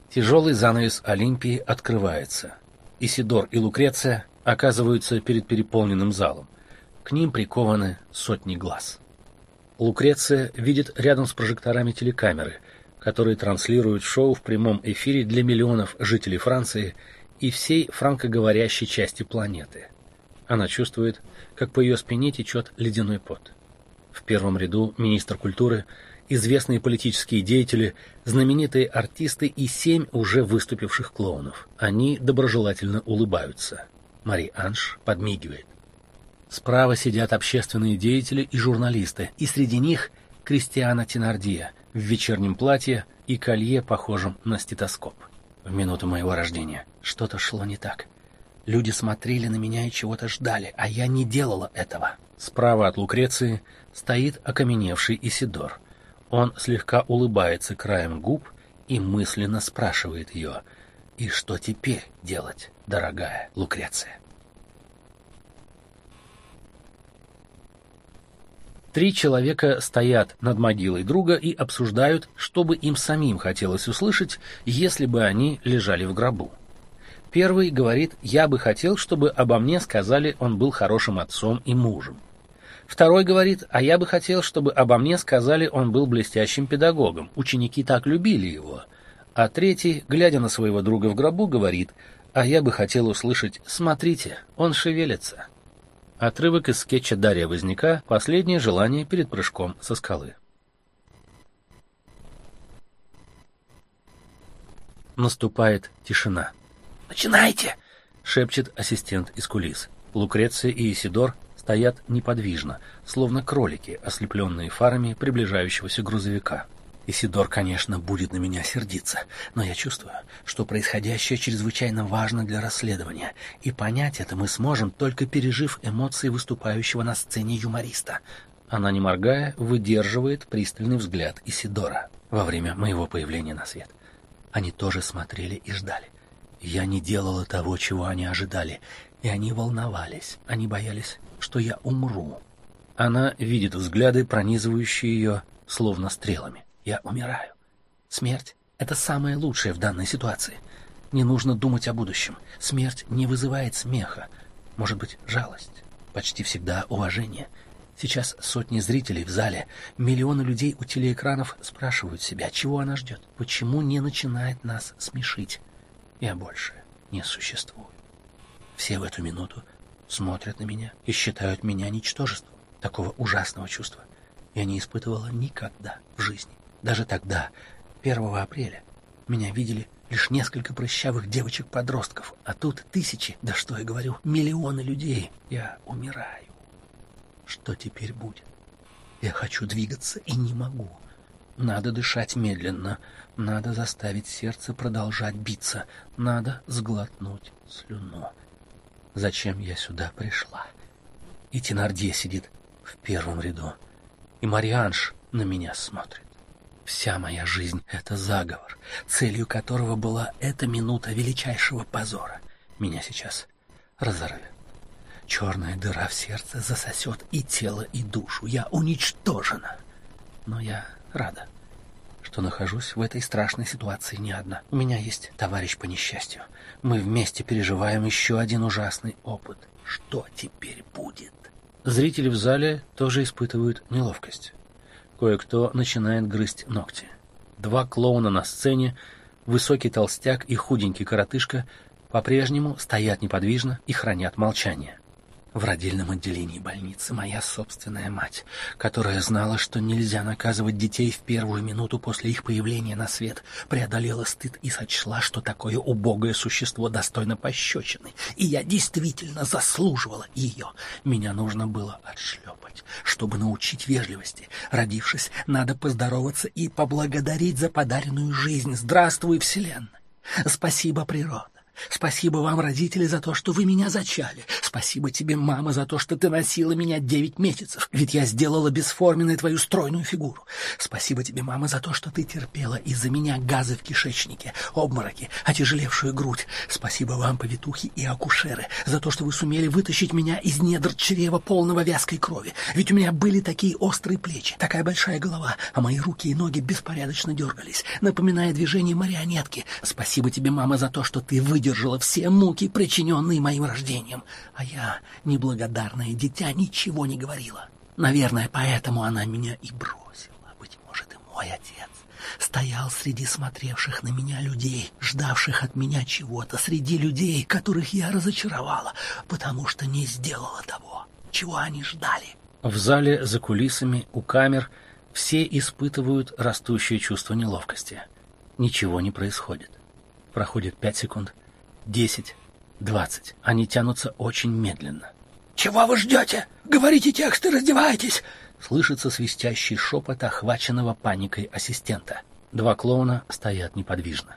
Тяжелый занавес Олимпии открывается. Исидор и Лукреция оказываются перед переполненным залом. К ним прикованы сотни глаз. Лукреция видит рядом с прожекторами телекамеры, которые транслируют шоу в прямом эфире для миллионов жителей Франции и всей франкоговорящей части планеты. Она чувствует, как по ее спине течет ледяной пот. В первом ряду министр культуры, известные политические деятели, знаменитые артисты и 7 уже выступивших клоунов. Они доброжелательно улыбаются. Мари-Анж подмигивает. Справа сидят общественные деятели и журналисты, и среди них Кристиана Тенардье в вечернем платье и колье, похожем на стетоскоп. В минуту моего рождения что-то шло не так. Люди смотрели на меня и чего-то ждали, а я не делала этого. Справа от Лукреции стоит окаменевший Исидор. Он слегка улыбается краем губ и мысленно спрашивает ее: «И что теперь делать, дорогая Лукреция?» 3 человека стоят над могилой друга и обсуждают, что бы им самим хотелось услышать, если бы они лежали в гробу. Первый говорит: «Я бы хотел, чтобы обо мне сказали, он был хорошим отцом и мужем». Второй говорит: «А я бы хотел, чтобы обо мне сказали, он был блестящим педагогом, ученики так любили его». А третий, глядя на своего друга в гробу, говорит: «А я бы хотел услышать: смотрите, он шевелится». Отрывок из скетча Дария Возняка «Последнее желание перед прыжком со скалы». Наступает тишина. «Начинайте!» — шепчет ассистент из кулис. Лукреция и Исидор стоят неподвижно, словно кролики, ослепленные фарами приближающегося грузовика. Исидор, конечно, будет на меня сердиться, но я чувствую, что происходящее чрезвычайно важно для расследования, и понять это мы сможем, только пережив эмоции выступающего на сцене юмориста. Она, не моргая, выдерживает пристальный взгляд Исидора во время моего появления на свет. Они тоже смотрели и ждали. Я не делала того, чего они ожидали, и они волновались, они боялись, что я умру. Она видит взгляды, пронизывающие ее, словно стрелами. Я умираю. Смерть — это самое лучшее в данной ситуации. Не нужно думать о будущем. Смерть не вызывает смеха. Может быть, жалость. Почти всегда уважение. Сейчас сотни зрителей в зале, миллионы людей у телеэкранов спрашивают себя, чего она ждет, почему не начинает нас смешить. Я больше не существую. Все в эту минуту смотрят на меня и считают меня ничтожеством. Такого ужасного чувства я не испытывала никогда в жизни. Даже тогда, 1 апреля, меня видели лишь несколько прыщавых девочек-подростков, а тут тысячи, да что я говорю, миллионы людей. Я умираю. Что теперь будет? Я хочу двигаться и не могу. Надо дышать медленно, надо заставить сердце продолжать биться, надо сглотнуть слюну. Зачем я сюда пришла? И Тенардье сидит в первом ряду, и Мари-Анж на меня смотрит. Вся моя жизнь — это заговор, целью которого была эта минута величайшего позора. Меня сейчас разорвет. Черная дыра в сердце засосет и тело, и душу. Я уничтожена. Но я рада, что нахожусь в этой страшной ситуации не одна. У меня есть товарищ по несчастью. Мы вместе переживаем еще один ужасный опыт. Что теперь будет? Зрители в зале тоже испытывают неловкость. Кое-кто начинает грызть ногти. 2 клоуна на сцене, высокий толстяк и худенький коротышка, по-прежнему стоят неподвижно и хранят молчание. В родильном отделении больницы моя собственная мать, которая знала, что нельзя наказывать детей в первую минуту после их появления на свет, преодолела стыд и сочла, что такое убогое существо достойно пощечины. И я действительно заслуживала ее. Меня нужно было отшлепать, чтобы научить вежливости. Родившись, надо поздороваться и поблагодарить за подаренную жизнь. Здравствуй, Вселенная! Спасибо, природа! Спасибо вам, родители, за то, что вы меня зачали. Спасибо тебе, мама, за то, что ты носила меня 9 месяцев, ведь я сделала бесформенной твою стройную фигуру. Спасибо тебе, мама, за то, что ты терпела из-за меня газы в кишечнике, обмороки, отяжелевшую грудь. Спасибо вам, повитухи и акушеры, за то, что вы сумели вытащить меня из недр чрева, полного вязкой крови. Ведь у меня были такие острые плечи, такая большая голова, а мои руки и ноги беспорядочно дергались, напоминая движение марионетки. Спасибо тебе, мама, за то, что ты выдержала все муки, причиненные моим рождением. А я, неблагодарное дитя, ничего не говорила. Наверное, поэтому она меня и бросила. Быть может, и мой отец стоял среди смотревших на меня людей, ждавших от меня чего-то, среди людей, которых я разочаровала, потому что не сделала того, чего они ждали. В зале за кулисами, у камер, все испытывают растущее чувство неловкости. Ничего не происходит. Проходит 5 секунд, 10, 20. Они тянутся очень медленно. «Чего вы ждете? Говорите текст и раздевайтесь!» Слышится свистящий шепот охваченного паникой ассистента. 2 клоуна стоят неподвижно.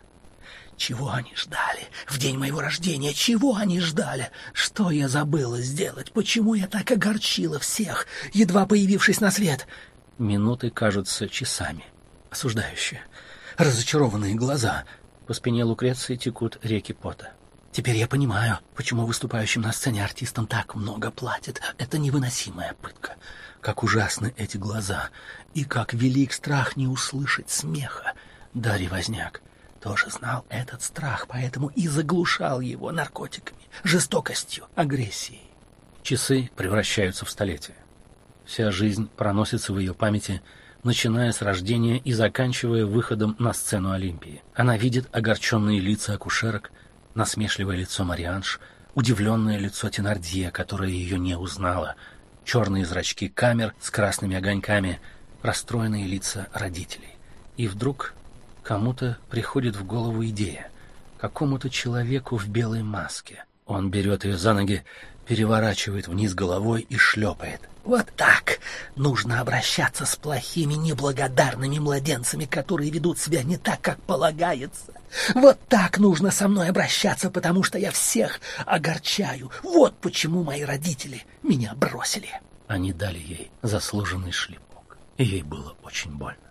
Чего они ждали? В день моего рождения чего они ждали? Что я забыла сделать? Почему я так огорчила всех, едва появившись на свет? Минуты кажутся часами. Осуждающие, разочарованные глаза. По спине Лукреции текут реки пота. Теперь я понимаю, почему выступающим на сцене артистам так много платят. Это невыносимая пытка. Как ужасны эти глаза, и как велик страх не услышать смеха. Дарий Возняк тоже знал этот страх, поэтому и заглушал его наркотиками, жестокостью, агрессией. Часы превращаются в столетия. Вся жизнь проносится в ее памяти, начиная с рождения и заканчивая выходом на сцену Олимпии. Она видит огорченные лица акушерок, насмешливое лицо Марианж, удивленное лицо Тенардье, которая ее не узнала, черные зрачки камер с красными огоньками, расстроенные лица родителей. И вдруг кому-то приходит в голову идея, какому-то человеку в белой маске. Он берет ее за ноги, переворачивает вниз головой и шлепает. Вот так нужно обращаться с плохими, неблагодарными младенцами, которые ведут себя не так, как полагается. Вот так нужно со мной обращаться, потому что я всех огорчаю. Вот почему мои родители меня бросили. Они дали ей заслуженный шлепок, и ей было очень больно.